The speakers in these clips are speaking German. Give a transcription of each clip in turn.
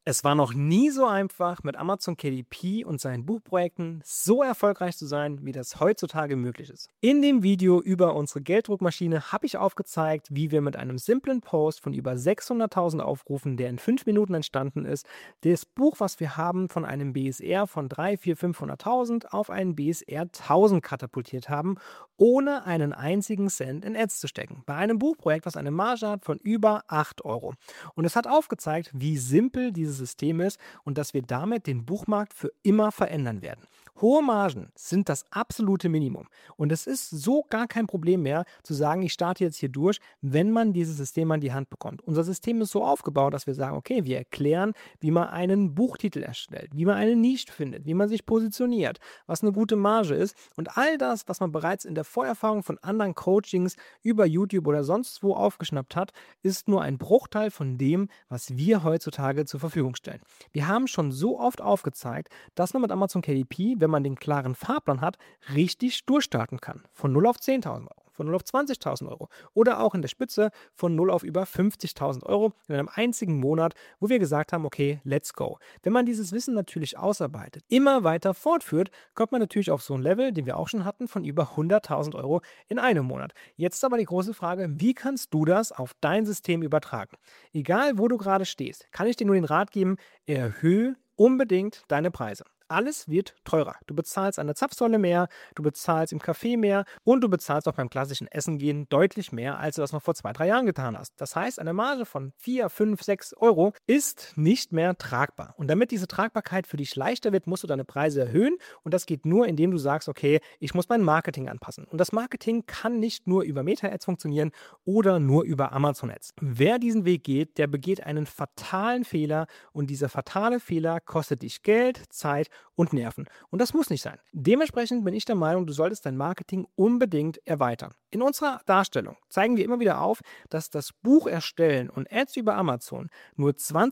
Es war noch nie so einfach, mit Amazon KDP und seinen Buchprojekten so erfolgreich zu sein, wie das heutzutage möglich ist. In dem Video über unsere Gelddruckmaschine habe ich aufgezeigt, wie wir mit einem simplen Post von über 600.000 Aufrufen, der in 5 Minuten entstanden ist, das Buch, was wir haben, von einem BSR von 3, 4, 500.000 auf einen BSR 1000 katapultiert haben, ohne einen einzigen Cent in Ads zu stecken. Bei einem Buchprojekt, was eine Marge hat von über 8 Euro. Und es hat aufgezeigt, wie simpel dieses System ist und dass wir damit den Buchmarkt für immer verändern werden. Hohe Margen sind das absolute Minimum. Und es ist so gar kein Problem mehr zu sagen, ich starte jetzt hier durch, wenn man dieses System an die Hand bekommt. Unser System ist so aufgebaut, dass wir sagen, okay, wir erklären, wie man einen Buchtitel erstellt, wie man eine Nische findet, wie man sich positioniert, was eine gute Marge ist und all das, was man bereits in der Vorerfahrung von anderen Coachings über YouTube oder sonst wo aufgeschnappt hat, ist nur ein Bruchteil von dem, was wir heutzutage zur Verfügung stellen. Wir haben schon so oft aufgezeigt, dass man mit Amazon KDP, wenn man den klaren Fahrplan hat, richtig durchstarten kann. Von 0 auf 10.000 Euro, von 0 auf 20.000 Euro oder auch in der Spitze von 0 auf über 50.000 Euro in einem einzigen Monat, wo wir gesagt haben, okay, let's go. Wenn man dieses Wissen natürlich ausarbeitet, immer weiter fortführt, kommt man natürlich auf so ein Level, den wir auch schon hatten, von über 100.000 Euro in einem Monat. Jetzt aber die große Frage, wie kannst du das auf dein System übertragen? Egal, wo du gerade stehst, kann ich dir nur den Rat geben, erhöhe unbedingt deine Preise. Alles wird teurer. Du bezahlst an der Zapfsäule mehr, du bezahlst im Café mehr und du bezahlst auch beim klassischen Essen gehen deutlich mehr, als du das noch vor 2, 3 Jahren getan hast. Das heißt, eine Marge von 4, 5, 6 Euro ist nicht mehr tragbar. Und damit diese Tragbarkeit für dich leichter wird, musst du deine Preise erhöhen. Und das geht nur, indem du sagst, okay, ich muss mein Marketing anpassen. Und das Marketing kann nicht nur über Meta-Ads funktionieren oder nur über Amazon-Ads. Wer diesen Weg geht, der begeht einen fatalen Fehler und dieser fatale Fehler kostet dich Geld, Zeit und Nerven. Und das muss nicht sein. Dementsprechend bin ich der Meinung, du solltest dein Marketing unbedingt erweitern. In unserer Darstellung zeigen wir immer wieder auf, dass das Buch erstellen und Ads über Amazon nur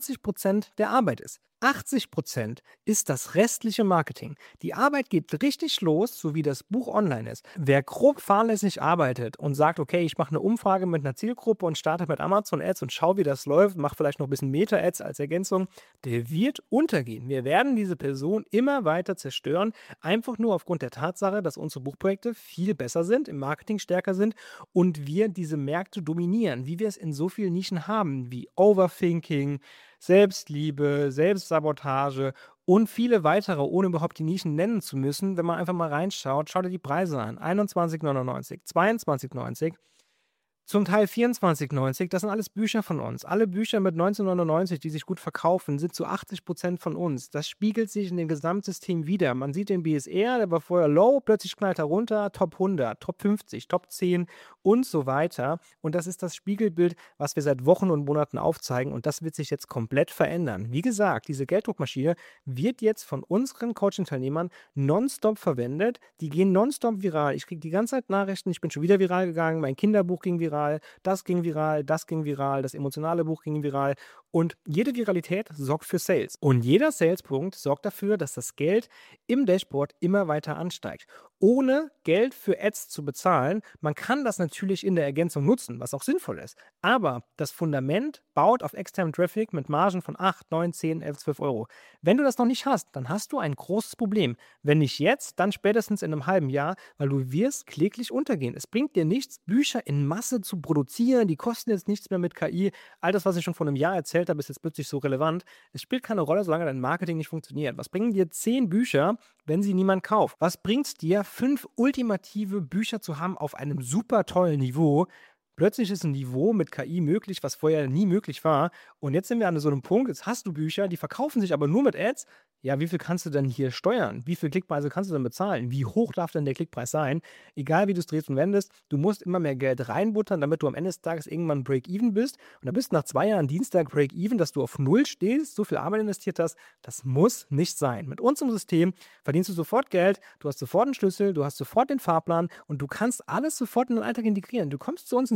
20% der Arbeit ist. 80% ist das restliche Marketing. Die Arbeit geht richtig los, so wie das Buch online ist. Wer grob fahrlässig arbeitet und sagt, okay, ich mache eine Umfrage mit einer Zielgruppe und starte mit Amazon Ads und schaue, wie das läuft, mache vielleicht noch ein bisschen Meta-Ads als Ergänzung, der wird untergehen. Wir werden diese Person immer weiter zerstören, einfach nur aufgrund der Tatsache, dass unsere Buchprojekte viel besser sind, im Marketing stärker sind und wir diese Märkte dominieren, wie wir es in so vielen Nischen haben, wie Overthinking, Selbstliebe, Selbstsabotage und viele weitere, ohne überhaupt die Nischen nennen zu müssen. Wenn man einfach mal reinschaut, schau dir die Preise an. 21,99, 22,90, zum Teil 24,90, das sind alles Bücher von uns. Alle Bücher mit 19,99, die sich gut verkaufen, sind zu 80% von uns. Das spiegelt sich in dem Gesamtsystem wider. Man sieht den BSR, der war vorher low, plötzlich knallt er runter, Top 100, Top 50, Top 10 und so weiter. Und das ist das Spiegelbild, was wir seit Wochen und Monaten aufzeigen und das wird sich jetzt komplett verändern. Wie gesagt, diese Gelddruckmaschine wird jetzt von unseren Coaching-Teilnehmern nonstop verwendet. Die gehen nonstop viral. Ich kriege die ganze Zeit Nachrichten, ich bin schon wieder viral gegangen, mein Kinderbuch ging viral, das ging viral, das ging viral, das emotionale Buch ging viral und jede Viralität sorgt für Sales. Und jeder Salespunkt sorgt dafür, dass das Geld im Dashboard immer weiter ansteigt. Ohne Geld für Ads zu bezahlen, man kann das natürlich in der Ergänzung nutzen, was auch sinnvoll ist. Aber das Fundament baut auf externem Traffic mit Margen von 8, 9, 10, 11, 12 Euro. Wenn du das noch nicht hast, dann hast du ein großes Problem. Wenn nicht jetzt, dann spätestens in einem halben Jahr, weil du wirst kläglich untergehen. Es bringt dir nichts, Bücher in Masse zu produzieren, die kosten jetzt nichts mehr mit KI. All das, was ich schon vor einem Jahr erzählt habe, ist jetzt plötzlich so relevant. Es spielt keine Rolle, solange dein Marketing nicht funktioniert. Was bringen dir 10 Bücher, wenn sie niemand kauft? Was bringt es dir, 5 ultimative Bücher zu haben auf einem super tollen Niveau? Plötzlich ist ein Niveau mit KI möglich, was vorher nie möglich war. Und jetzt sind wir an so einem Punkt, jetzt hast du Bücher, die verkaufen sich aber nur mit Ads. Ja, wie viel kannst du denn hier steuern? Wie viel Klickpreise kannst du denn bezahlen? Wie hoch darf denn der Klickpreis sein? Egal wie du es drehst und wendest, du musst immer mehr Geld reinbuttern, damit du am Ende des Tages irgendwann Break-Even bist. Und dann bist du nach 2 Jahren Dienstag Break-Even, dass du auf Null stehst, so viel Arbeit investiert hast. Das muss nicht sein. Mit unserem System verdienst du sofort Geld, du hast sofort einen Schlüssel, du hast sofort den Fahrplan und du kannst alles sofort in den Alltag integrieren. Du kommst zu uns ins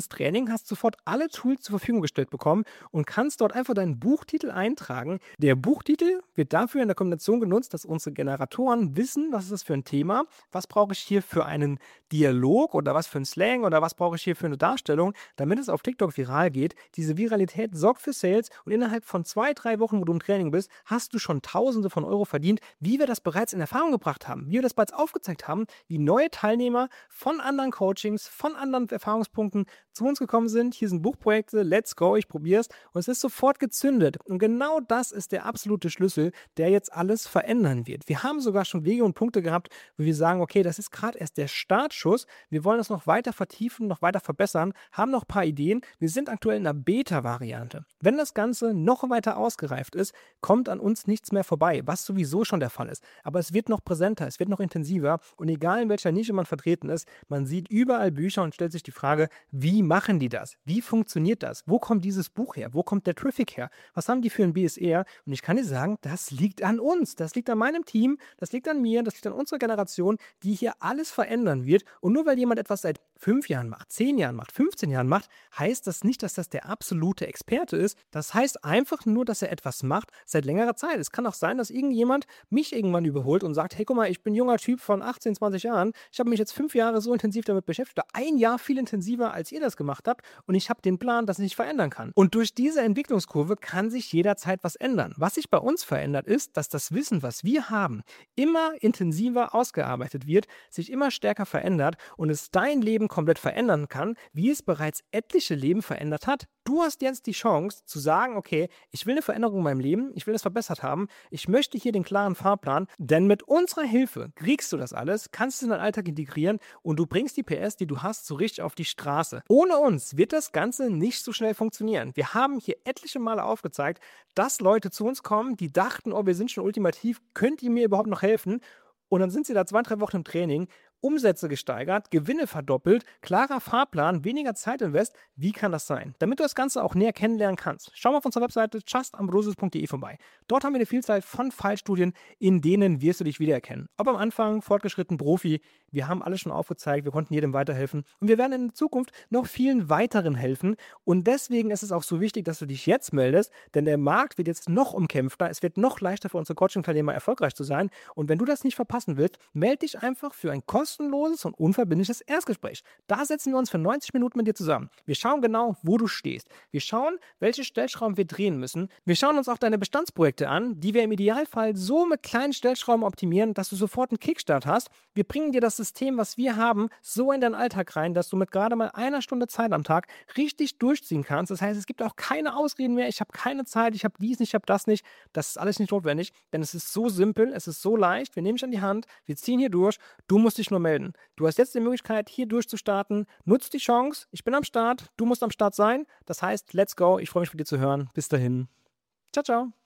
ins Training, hast sofort alle Tools zur Verfügung gestellt bekommen und kannst dort einfach deinen Buchtitel eintragen. Der Buchtitel wird dafür in der Kombination genutzt, dass unsere Generatoren wissen, was ist das für ein Thema, was brauche ich hier für einen Dialog oder was für ein Slang oder was brauche ich hier für eine Darstellung, damit es auf TikTok viral geht. Diese Viralität sorgt für Sales und innerhalb von 2, 3 Wochen, wo du im Training bist, hast du schon Tausende von Euro verdient, wie wir das bereits in Erfahrung gebracht haben, wie wir das bereits aufgezeigt haben, wie neue Teilnehmer von anderen Coachings, von anderen Erfahrungspunkten zu uns gekommen sind. Hier sind Buchprojekte, let's go, ich probier's und es ist sofort gezündet. Und genau das ist der absolute Schlüssel, der jetzt alles verändern wird. Wir haben sogar schon Wege und Punkte gehabt, wo wir sagen, okay, das ist gerade erst der Startschuss, wir wollen das noch weiter vertiefen, noch weiter verbessern, haben noch ein paar Ideen. Wir sind aktuell in einer Beta-Variante. Wenn das Ganze noch weiter ausgereift ist, kommt an uns nichts mehr vorbei, was sowieso schon der Fall ist. Aber es wird noch präsenter, es wird noch intensiver und egal in welcher Nische man vertreten ist, man sieht überall Bücher und stellt sich die Frage, wie machen die das? Wie funktioniert das? Wo kommt dieses Buch her? Wo kommt der Traffic her? Was haben die für ein BSR? Und ich kann dir sagen, das liegt an uns, das liegt an meinem Team, das liegt an mir, das liegt an unserer Generation, die hier alles verändern wird. Und nur weil jemand etwas seit 5 Jahren macht, 10 Jahren macht, 15 Jahren macht, heißt das nicht, dass das der absolute Experte ist. Das heißt einfach nur, dass er etwas macht seit längerer Zeit. Es kann auch sein, dass irgendjemand mich irgendwann überholt und sagt, hey, guck mal, ich bin ein junger Typ von 18, 20 Jahren. Ich habe mich jetzt 5 Jahre so intensiv damit beschäftigt, oder ein Jahr viel intensiver, als ihr das gemacht habt. Und ich habe den Plan, dass ich nicht verändern kann. Und durch diese Entwicklungskurve kann sich jederzeit was ändern. Was sich bei uns verändert ist, dass das Wissen, was wir haben, immer intensiver ausgearbeitet wird, sich immer stärker verändert und es dein Leben komplett verändern kann, wie es bereits etliche Leben verändert hat. Du hast jetzt die Chance zu sagen, okay, ich will eine Veränderung in meinem Leben, ich will es verbessert haben, ich möchte hier den klaren Fahrplan, denn mit unserer Hilfe kriegst du das alles, kannst du in deinen Alltag integrieren und du bringst die PS, die du hast, so richtig auf die Straße. Ohne uns wird das Ganze nicht so schnell funktionieren. Wir haben hier etliche Male aufgezeigt, dass Leute zu uns kommen, die dachten, oh, wir sind schon ultimativ, könnt ihr mir überhaupt noch helfen? Und dann sind sie da 2, 3 Wochen im Training, Umsätze gesteigert, Gewinne verdoppelt, klarer Fahrplan, weniger Zeitinvest. Wie kann das sein? Damit du das Ganze auch näher kennenlernen kannst, schau mal auf unserer Webseite justambrosius.de vorbei. Dort haben wir eine Vielzahl von Fallstudien, in denen wirst du dich wiedererkennen. Ob am Anfang, fortgeschritten, Profi, wir haben alles schon aufgezeigt, wir konnten jedem weiterhelfen und wir werden in Zukunft noch vielen weiteren helfen. Und deswegen ist es auch so wichtig, dass du dich jetzt meldest, denn der Markt wird jetzt noch umkämpfter, es wird noch leichter für unsere Coaching-Teilnehmer erfolgreich zu sein. Und wenn du das nicht verpassen willst, melde dich einfach für ein kostenloses und unverbindliches Erstgespräch. Da setzen wir uns für 90 Minuten mit dir zusammen. Wir schauen genau, wo du stehst. Wir schauen, welche Stellschrauben wir drehen müssen. Wir schauen uns auch deine Bestandsprojekte an, die wir im Idealfall so mit kleinen Stellschrauben optimieren, dass du sofort einen Kickstart hast. Wir bringen dir das System, was wir haben, so in deinen Alltag rein, dass du mit gerade mal 1 Stunde Zeit am Tag richtig durchziehen kannst. Das heißt, es gibt auch keine Ausreden mehr. Ich habe keine Zeit, ich habe dies nicht, ich habe das nicht. Das ist alles nicht notwendig, denn es ist so simpel, es ist so leicht. Wir nehmen dich an die Hand, wir ziehen hier durch. Du musst dich nur melden. Du hast jetzt die Möglichkeit, hier durchzustarten. Nutzt die Chance. Ich bin am Start. Du musst am Start sein. Das heißt, let's go. Ich freue mich, von dir zu hören. Bis dahin. Ciao, ciao.